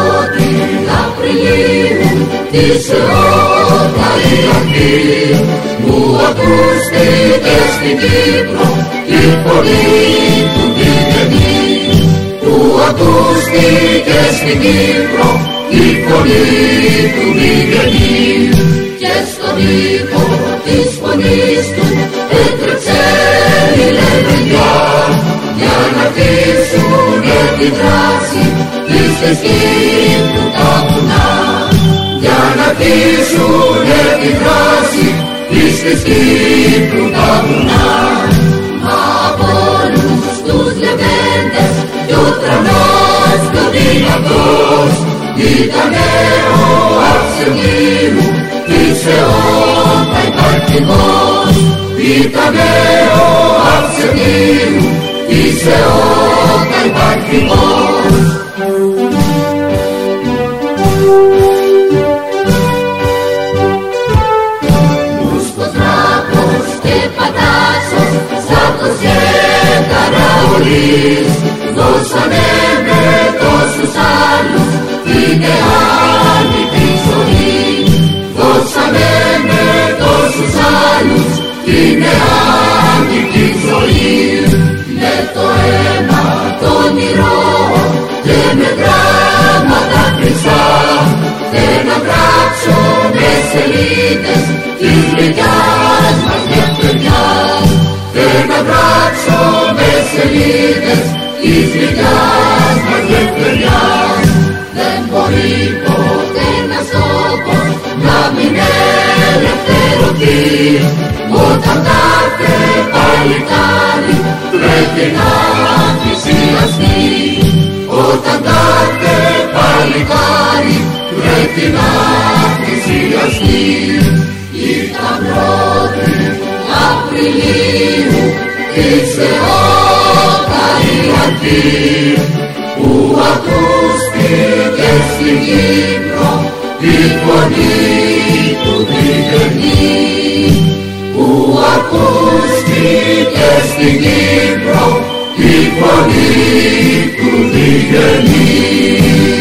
πρώτη Απριλίου της αιώνα η αρχή που ακούστηκε στην Κύπρο η φωνή του Διγενή. Που ακούστηκε στην Κύπρο η φωνή του Διγενή. Και στον ήχο της φωνής του έτρεξε η λεβενιά για να αφήσουνε τη δράση της Κύπρου τα βουνά. Για να αφήσουνε τη δράση της Κύπρου τα βουνά. Μα από όλους τους λεβέντες κι ο τρανός πιο δυνατός ήτανε ο Αρσενίου της αιώνα υπαρχηγός. Ήτανε ο Αρσενίου της αιώνα υπαρχηγός. Μούσκος, Δράκος και Πατάσος, Σάρτος και Καραολής δώσανε με τόσους άλλους την νεάνικη ζωή. Δώσανε με τόσους άλλους την νεάνικη ζωή. Με το αίμα των ηρώων και με γράμματα χρυσά θέλω να γράψω με σελίδες της γλυκιάς μας λευτεριάς. Θέλω να γράψω με σελίδες της γλυκιάς μας λευτεριάς. Δεν μπορεί ποτέ ένας τόπος να μην ελευθερωθεί όταν κάθε παλικάρι πρέπει να θυσιαστεί. Όταν κάθε παλικάρι πρέπει να θυσιαστεί. Ήταν πρώτη Απριλίου της αιώνα η αρχή που ακούστηκε στην Κύπρο η φωνή του Διγενή. Που ακούστηκε στην Κύπρο η φωνή του Διγενή.